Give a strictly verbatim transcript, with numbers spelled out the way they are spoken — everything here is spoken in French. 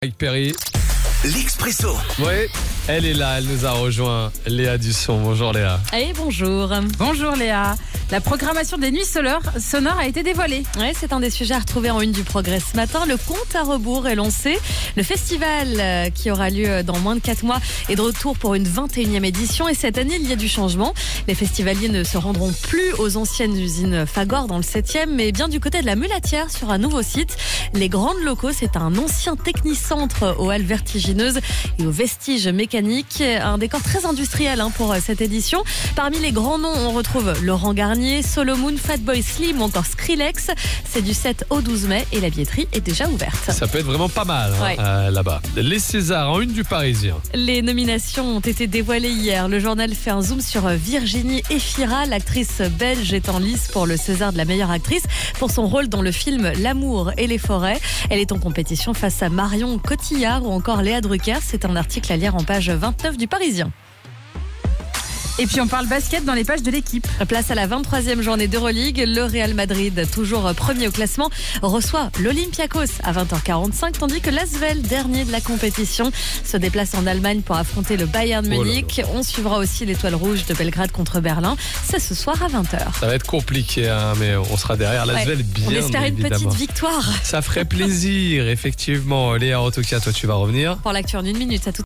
Avec Perry. L'Expresso. Oui, elle est là, elle nous a rejoint. Léa Dusson. Bonjour Léa. Et bonjour. Bonjour Léa. La programmation des nuits sonores, sonores a été dévoilée. Ouais, c'est un des sujets à retrouver en une du Progrès ce matin. Le compte à rebours est lancé. Le festival euh, qui aura lieu dans moins de quatre mois est de retour pour une vingt et unième édition. Et cette année, il y a du changement. Les festivaliers ne se rendront plus aux anciennes usines Fagor dans le septième, mais bien du côté de la Mulatière sur un nouveau site. Les Grandes Locaux, c'est un ancien technicentre aux halles vertigineuses et aux vestiges mécaniques. Un décor très industriel hein, pour cette édition. Parmi les grands noms, on retrouve Laurent Garnier, Solomon, Fatboy Slim ou encore Skrillex. C'est du sept au douze mai et la billetterie est déjà ouverte. Ça peut être vraiment pas mal hein, Ouais. euh, là-bas. Les Césars en une du Parisien. Les nominations ont été dévoilées hier. Le journal fait un zoom sur Virginie Efira. L'actrice belge est en lice pour le César de la meilleure actrice pour son rôle dans le film L'amour et les forêts. Elle est en compétition face à Marion Cotillard ou encore Léa Drucker. C'est un article à lire en page vingt-neuf du Parisien. Et puis on parle basket dans les pages de l'équipe. Place à la vingt-troisième journée d'Euroleague. Le Real Madrid, toujours premier au classement, reçoit l'Olympiakos à vingt heures quarante-cinq, tandis que l'Asvel, dernier de la compétition, se déplace en Allemagne pour affronter le Bayern Oh là Munich. là. On suivra aussi l'Étoile Rouge de Belgrade contre Berlin. C'est ce soir à vingt heures. Ça va être compliqué, hein, mais on sera derrière. La Ouais. bien On espère une évidemment. petite victoire Ça ferait plaisir, effectivement. Léa, en tout cas, toi, tu vas revenir. pour l'actu en une minute. À tout